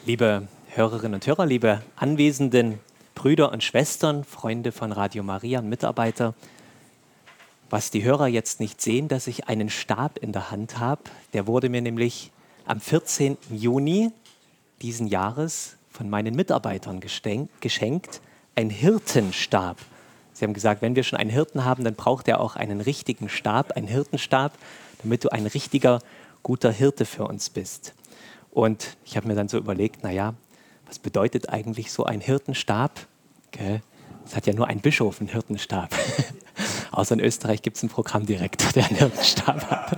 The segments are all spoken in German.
Liebe Hörerinnen und Hörer, liebe anwesenden Brüder und Schwestern, Freunde von Radio Maria und Mitarbeiter, was die Hörer jetzt nicht sehen, dass ich einen Stab in der Hand habe, der wurde mir nämlich am 14. Juni diesen Jahres von meinen Mitarbeitern geschenkt, ein Hirtenstab. Sie haben gesagt, wenn wir schon einen Hirten haben, dann braucht er auch einen richtigen Stab, einen Hirtenstab, damit du ein richtiger, guter Hirte für uns bist. Und ich habe mir dann so überlegt, naja, was bedeutet eigentlich so ein Hirtenstab? Okay. Es hat ja nur ein Bischof einen Hirtenstab. Außer in Österreich gibt es einen Programmdirektor, der einen Hirtenstab hat.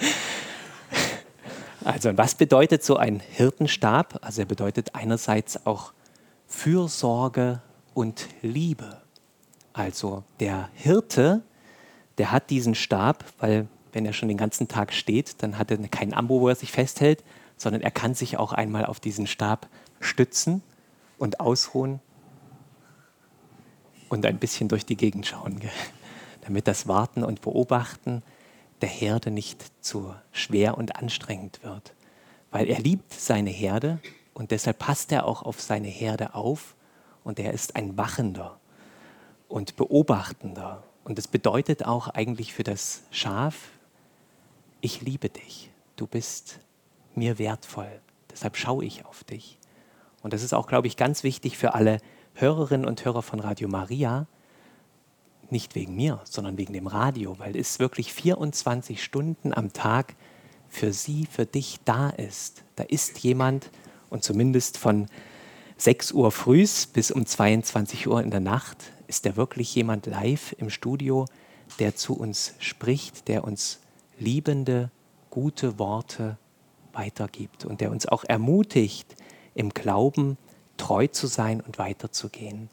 Also, was bedeutet so ein Hirtenstab? Also, er bedeutet einerseits auch Fürsorge und Liebe. Also, der Hirte, der hat diesen Stab, weil wenn er schon den ganzen Tag steht, dann hat er keinen Ambo, wo er sich festhält, sondern er kann sich auch einmal auf diesen Stab stützen und ausruhen und ein bisschen durch die Gegend schauen, damit das Warten und Beobachten der Herde nicht zu schwer und anstrengend wird. Weil er liebt seine Herde und deshalb passt er auch auf seine Herde auf und er ist ein Wachender und Beobachtender. Und das bedeutet auch eigentlich für das Schaf, ich liebe dich, du bist mir wertvoll, deshalb schaue ich auf dich. Und das ist auch, glaube ich, ganz wichtig für alle Hörerinnen und Hörer von Radio Maria, nicht wegen mir, sondern wegen dem Radio, weil es wirklich 24 Stunden am Tag für sie, für dich da ist. Da ist jemand und zumindest von 6 Uhr frühs bis um 22 Uhr in der Nacht ist da wirklich jemand live im Studio, der zu uns spricht, der uns liebende, gute Worte weitergibt und der uns auch ermutigt, im Glauben treu zu sein und weiterzugehen.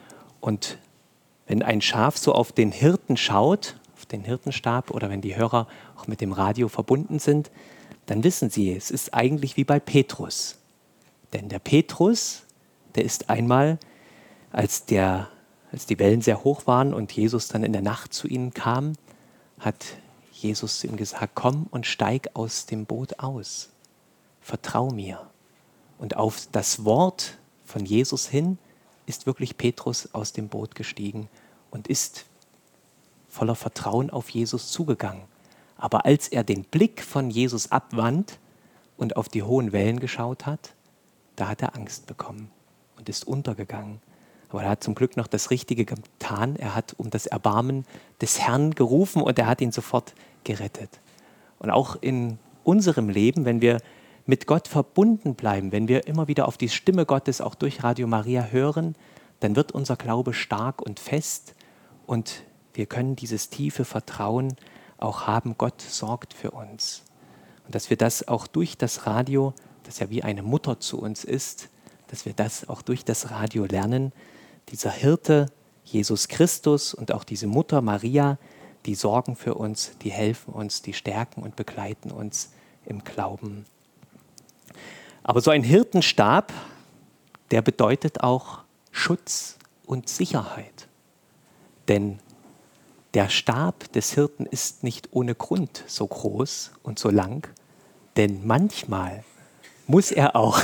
Und wenn ein Schaf so auf den Hirten schaut, auf den Hirtenstab oder wenn die Hörer auch mit dem Radio verbunden sind, dann wissen sie, es ist eigentlich wie bei Petrus. Denn der Petrus, der ist einmal, als die Wellen sehr hoch waren und Jesus dann in der Nacht zu ihnen kam, hat Jesus zu ihm gesagt, komm und steig aus dem Boot aus. Vertrau mir. Und auf das Wort von Jesus hin ist wirklich Petrus aus dem Boot gestiegen und ist voller Vertrauen auf Jesus zugegangen. Aber als er den Blick von Jesus abwandt und auf die hohen Wellen geschaut hat, da hat er Angst bekommen und ist untergegangen. Aber er hat zum Glück noch das Richtige getan. Er hat um das Erbarmen des Herrn gerufen und er hat ihn sofort gerettet. Und auch in unserem Leben, wenn wir mit Gott verbunden bleiben, wenn wir immer wieder auf die Stimme Gottes auch durch Radio Maria hören, dann wird unser Glaube stark und fest und wir können dieses tiefe Vertrauen auch haben, Gott sorgt für uns. Und dass wir das auch durch das Radio, das ja wie eine Mutter zu uns ist, dass wir das auch durch das Radio lernen. Dieser Hirte, Jesus Christus und auch diese Mutter Maria, die sorgen für uns, die helfen uns, die stärken und begleiten uns im Glauben. Aber so ein Hirtenstab, der bedeutet auch Schutz und Sicherheit. Denn der Stab des Hirten ist nicht ohne Grund so groß und so lang, denn manchmal muss er auch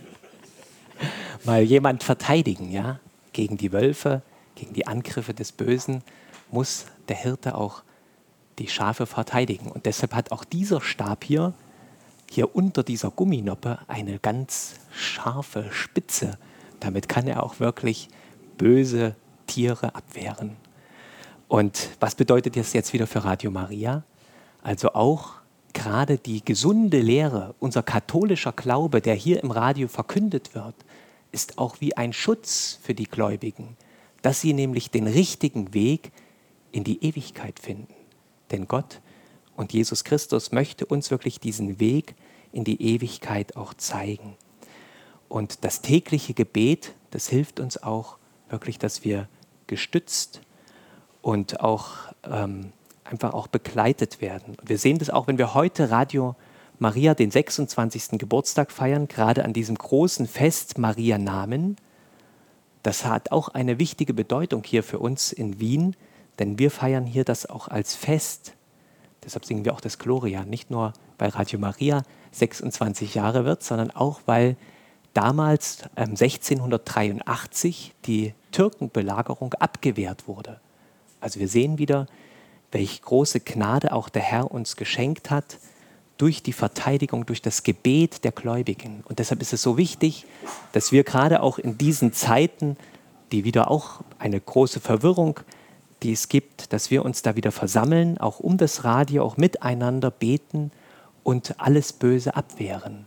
mal jemand verteidigen, ja? Gegen die Wölfe, gegen die Angriffe des Bösen muss der Hirte auch die Schafe verteidigen. Und deshalb hat auch dieser Stab hier unter dieser Gumminoppe eine ganz scharfe Spitze. Damit kann er auch wirklich böse Tiere abwehren. Und was bedeutet das jetzt wieder für Radio Maria? Also auch gerade die gesunde Lehre, unser katholischer Glaube, der hier im Radio verkündet wird, ist auch wie ein Schutz für die Gläubigen, dass sie nämlich den richtigen Weg in die Ewigkeit finden. Denn Gott und Jesus Christus möchte uns wirklich diesen Weg in die Ewigkeit auch zeigen. Und das tägliche Gebet, das hilft uns auch wirklich, dass wir gestützt und auch einfach auch begleitet werden. Wir sehen das auch, wenn wir heute Radio Maria den 26. Geburtstag feiern, gerade an diesem großen Fest Marianamen. Das hat auch eine wichtige Bedeutung hier für uns in Wien, denn wir feiern hier das auch als Fest. Deshalb singen wir auch das Gloria, nicht nur weil Radio Maria 26 Jahre wird, sondern auch weil damals 1683 die Türkenbelagerung abgewehrt wurde. Also wir sehen wieder, welche große Gnade auch der Herr uns geschenkt hat durch die Verteidigung, durch das Gebet der Gläubigen. Und deshalb ist es so wichtig, dass wir gerade auch in diesen Zeiten, die wieder auch eine große Verwirrung, die es gibt, dass wir uns da wieder versammeln, auch um das Radio, auch miteinander beten und alles Böse abwehren.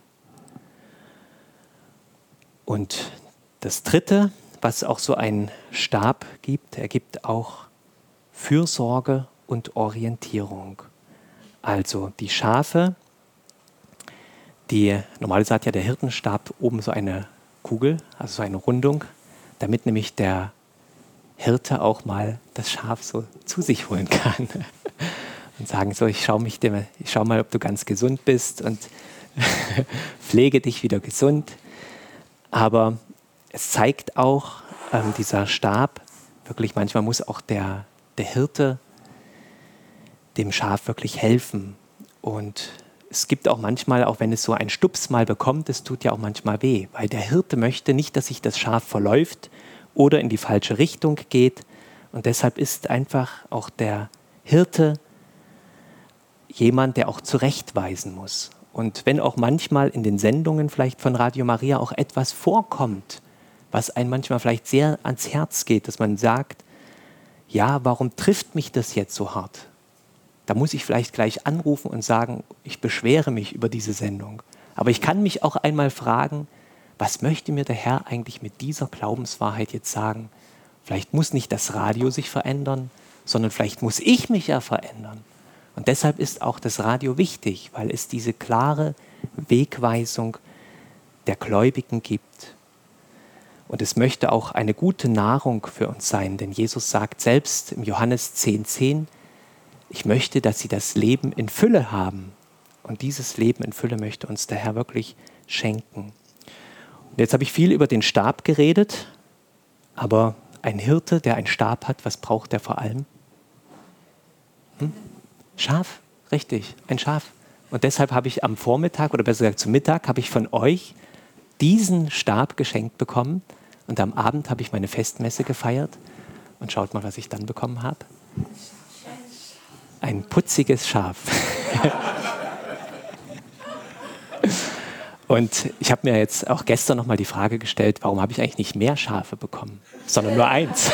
Und das Dritte, was auch so einen Stab gibt, er gibt auch Fürsorge und Orientierung. Also die Schafe, normalerweise hat ja der Hirtenstab oben so eine Kugel, also so eine Rundung, damit nämlich der Hirte auch mal das Schaf so zu sich holen kann und sagen so, ich schau mal, ob du ganz gesund bist und pflege dich wieder gesund. Aber es zeigt auch, dieser Stab, wirklich manchmal muss auch der Hirte dem Schaf wirklich helfen. Und es gibt auch manchmal, auch wenn es so einen Stups mal bekommt, es tut ja auch manchmal weh, weil der Hirte möchte nicht, dass sich das Schaf verläuft oder in die falsche Richtung geht. Und deshalb ist einfach auch der Hirte jemand, der auch zurechtweisen muss. Und wenn auch manchmal in den Sendungen vielleicht von Radio Maria auch etwas vorkommt, was einem manchmal vielleicht sehr ans Herz geht, dass man sagt, ja, warum trifft mich das jetzt so hart? Da muss ich vielleicht gleich anrufen und sagen, ich beschwere mich über diese Sendung. Aber ich kann mich auch einmal fragen, was möchte mir der Herr eigentlich mit dieser Glaubenswahrheit jetzt sagen? Vielleicht muss nicht das Radio sich verändern, sondern vielleicht muss ich mich ja verändern. Und deshalb ist auch das Radio wichtig, weil es diese klare Wegweisung der Gläubigen gibt. Und es möchte auch eine gute Nahrung für uns sein, denn Jesus sagt selbst im Johannes 10,10, ich möchte, dass sie das Leben in Fülle haben. Und dieses Leben in Fülle möchte uns der Herr wirklich schenken. Und jetzt habe ich viel über den Stab geredet, aber ein Hirte, der einen Stab hat, was braucht er vor allem? Schaf, richtig, ein Schaf. Und deshalb habe ich am Vormittag, oder besser gesagt zum Mittag, habe ich von euch diesen Stab geschenkt bekommen. Und am Abend habe ich meine Festmesse gefeiert. Und schaut mal, was ich dann bekommen habe. Ein putziges Schaf. Und ich habe mir jetzt auch gestern noch mal die Frage gestellt, warum habe ich eigentlich nicht mehr Schafe bekommen, sondern nur eins?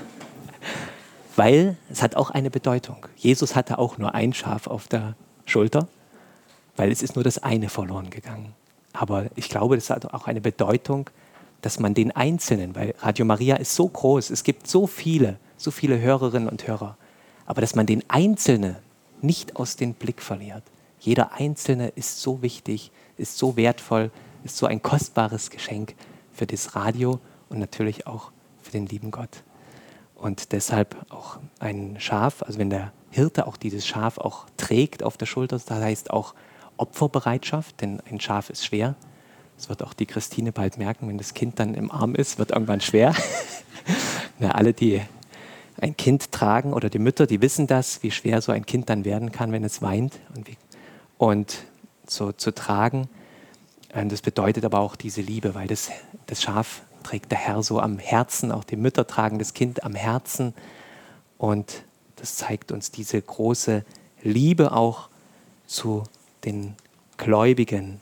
Weil es hat auch eine Bedeutung. Jesus hatte auch nur ein Schaf auf der Schulter, weil es ist nur das eine verloren gegangen. Aber ich glaube, das hat auch eine Bedeutung, dass man den Einzelnen, weil Radio Maria ist so groß, es gibt so viele Hörerinnen und Hörer, aber dass man den Einzelnen nicht aus dem Blick verliert. Jeder Einzelne ist so wichtig, ist so wertvoll, ist so ein kostbares Geschenk für das Radio und natürlich auch für den lieben Gott. Und deshalb auch ein Schaf, also wenn der Hirte auch dieses Schaf auch trägt auf der Schulter, das heißt auch Opferbereitschaft, denn ein Schaf ist schwer. Das wird auch die Christine bald merken, wenn das Kind dann im Arm ist, wird irgendwann schwer. Alle, die ein Kind tragen oder die Mütter, die wissen das, wie schwer so ein Kind dann werden kann, wenn es weint. Und so zu tragen, das bedeutet aber auch diese Liebe, weil das Schaf trägt der Herr so am Herzen, auch die Mütter tragen das Kind am Herzen. Und das zeigt uns diese große Liebe auch zu den Gläubigen.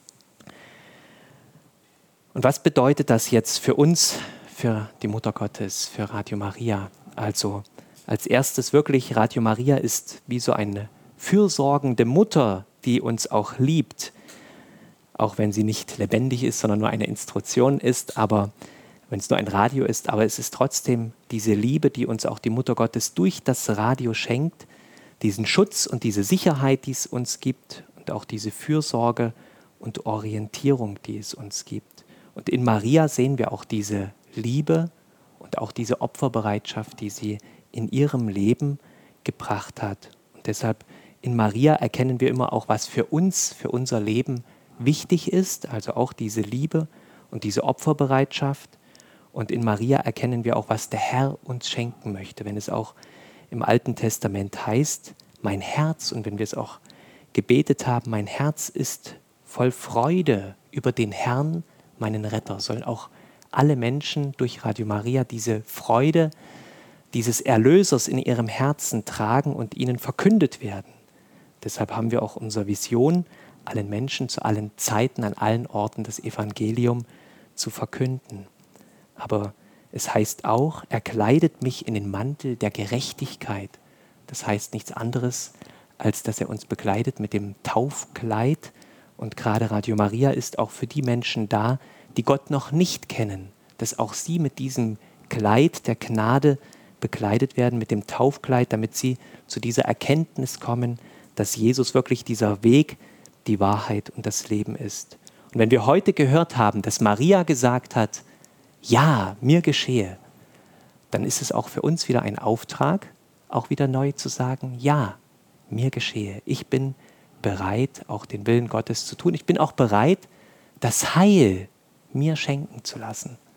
Und was bedeutet das jetzt für uns, für die Mutter Gottes, für Radio Maria? Also als erstes wirklich, Radio Maria ist wie so eine fürsorgende Mutter, die uns auch liebt, auch wenn sie nicht lebendig ist, sondern nur eine Instruktion ist, aber wenn es nur ein Radio ist, aber es ist trotzdem diese Liebe, die uns auch die Mutter Gottes durch das Radio schenkt, diesen Schutz und diese Sicherheit, die es uns gibt und auch diese Fürsorge und Orientierung, die es uns gibt. Und in Maria sehen wir auch diese Liebe und auch diese Opferbereitschaft, die sie in ihrem Leben gebracht hat. Und deshalb in Maria erkennen wir immer auch, was für uns, für unser Leben wichtig ist, also auch diese Liebe und diese Opferbereitschaft. Und in Maria erkennen wir auch, was der Herr uns schenken möchte, wenn es auch im Alten Testament heißt, mein Herz, und wenn wir es auch gebetet haben, mein Herz ist voll Freude über den Herrn, meinen Retter. Sollen auch alle Menschen durch Radio Maria diese Freude dieses Erlösers in ihrem Herzen tragen und ihnen verkündet werden. Deshalb haben wir auch unsere Vision, allen Menschen zu allen Zeiten, an allen Orten das Evangelium zu verkünden. Aber es heißt auch, er kleidet mich in den Mantel der Gerechtigkeit. Das heißt nichts anderes, als dass er uns bekleidet mit dem Taufkleid. Und gerade Radio Maria ist auch für die Menschen da, die Gott noch nicht kennen, dass auch sie mit diesem Kleid der Gnade bekleidet werden, mit dem Taufkleid, damit sie zu dieser Erkenntnis kommen, dass Jesus wirklich dieser Weg, die Wahrheit und das Leben ist. Und wenn wir heute gehört haben, dass Maria gesagt hat, ja, mir geschehe, dann ist es auch für uns wieder ein Auftrag, auch wieder neu zu sagen, ja, mir geschehe. Ich bin bereit, auch den Willen Gottes zu tun. Ich bin auch bereit, das Heil mir schenken zu lassen.